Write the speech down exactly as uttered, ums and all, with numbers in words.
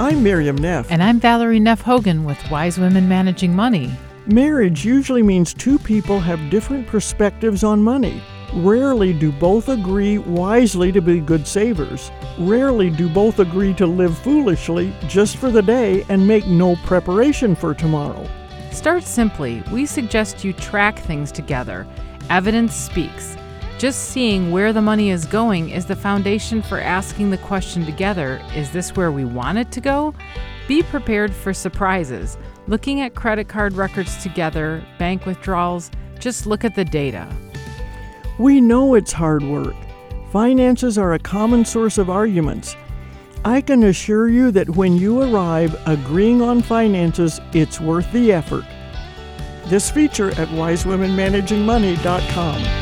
I'm Miriam Neff. And I'm Valerie Neff Hogan with Wise Women Managing Money. Marriage usually means two people have different perspectives on money. Rarely do both agree wisely to be good savers. Rarely do both agree to live foolishly just for the day and make no preparation for tomorrow. Start simply. We suggest you track things together. Evidence speaks. Just seeing where the money is going is the foundation for asking the question together, is this where we want it to go? Be prepared for surprises. Looking at credit card records together, bank withdrawals, just look at the data. We know it's hard work. Finances are a common source of arguments. I can assure you that when you arrive agreeing on finances, it's worth the effort. This feature at wise women managing money dot com.